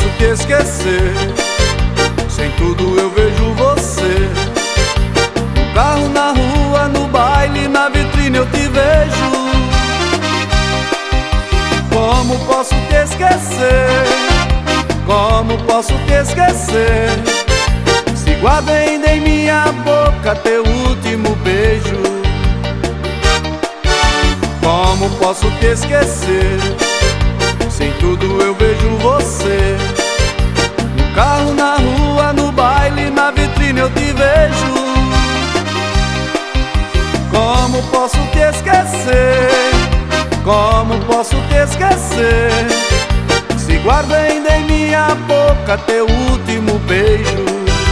posso te esquecer. Sem tudo eu vejo você. No carro, na rua, no baile, na vitrine eu te vejo. Como posso te esquecer? Como posso te esquecer? Se guardo ainda em minha boca teu último beijo. Como posso te esquecer? Sem tudo eu vejo você. No carro, na rua, no baile, na vitrine eu te vejo. Como posso te esquecer? Como posso te esquecer? Se guardo ainda em minha boca teu último beijo.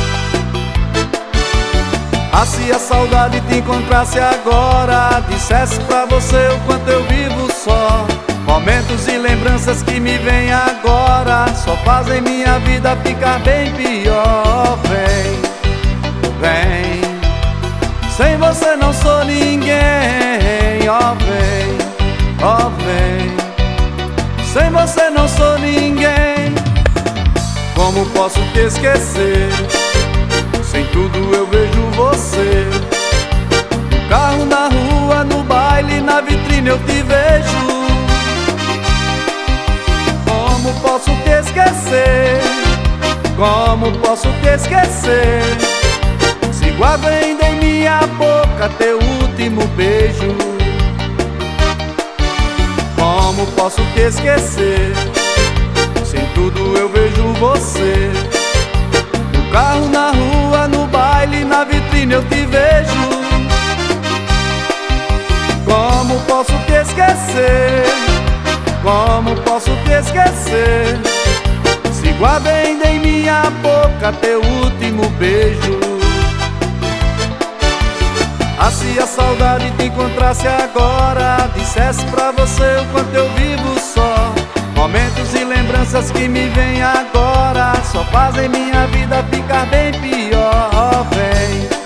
Ah, se a saudade te encontrasse agora, dissesse pra você o quanto eu vivo só. Momentos e lembranças que me vêm agora só fazem minha vida ficar bem pior. Vem, vem, sem você não sou ninguém. Ó vem, ó vem, sem você não sou ninguém. Como posso te esquecer? Sem tudo eu vejo você. No carro, na rua, no baile, na vitrine eu te vejo. Como posso te esquecer? Como posso te esquecer? Se guardo ainda em minha boca teu último beijo. Como posso te esquecer? Sem tudo eu vejo você. No carro, na rua, no baile, na vitrine eu te vejo. Como posso te esquecer? Como posso te esquecer? Se guardo ainda em minha boca teu último beijo. Ah, se a saudade te encontrasse agora, dissesse pra você o quanto eu vivo só. Momentos e lembranças que me vêm agora só fazem minha vida ficar bem pior. Vem,